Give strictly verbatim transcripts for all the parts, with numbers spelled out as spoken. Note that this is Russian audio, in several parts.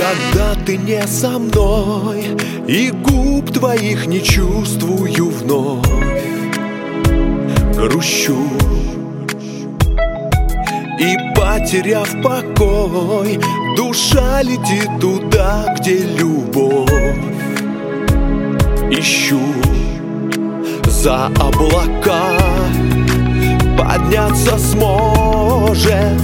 Когда ты не со мной, и губ твоих не чувствую вновь, грущу. И, потеряв покой, душа летит туда, где любовь. Ищу за облака, подняться сможет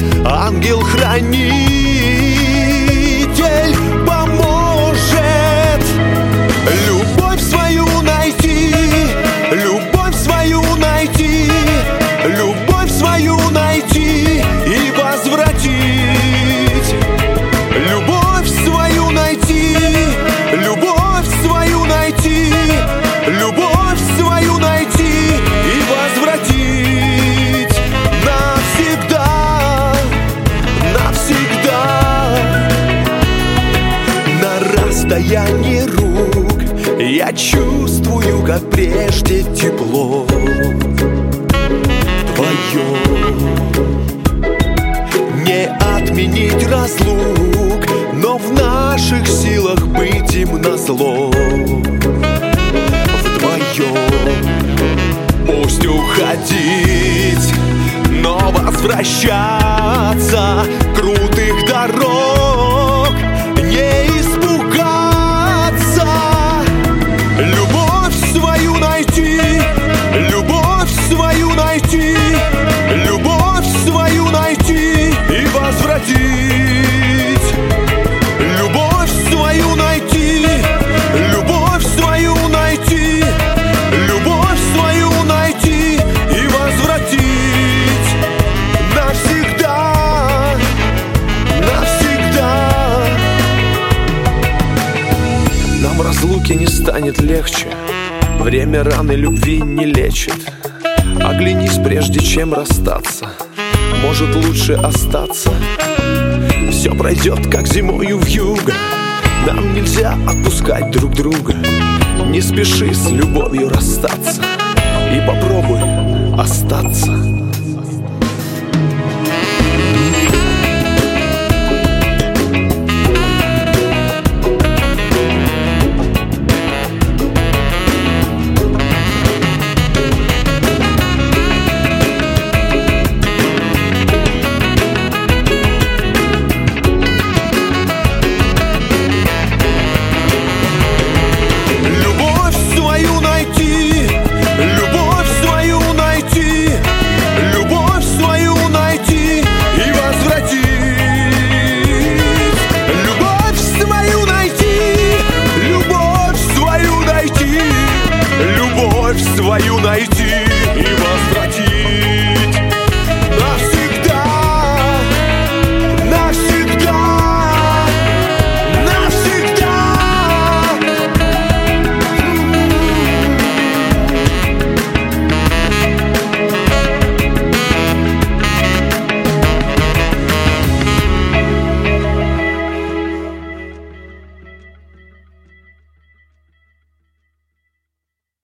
ангел-хранитель, поможет любовь свою найти, любовь свою найти, любовь свою найти и возвратить. Любовь свою найти, любовь свою найти, любовь свою найти и возвратить навсегда, навсегда. На расстоянии рук я чувствую, как прежде, тепло твое. Не отменить разлук, но в наших силах быть им назло. Вдвоем пусть уходить, но возвращаться крутых дорог не испугаться. Любовь свою найти, любовь свою найти, любовь свою найти и возвратить. Любовь свою найти, любовь свою найти, любовь свою найти и возвратить навсегда, навсегда. Нам разлуки не станет легче, время раны любви не лечит. Оглянись, прежде чем расстаться, может, лучше остаться. Все пройдет, как зимою вьюга, нам нельзя отпускать друг друга. Не спеши с любовью расстаться и попробуй остаться.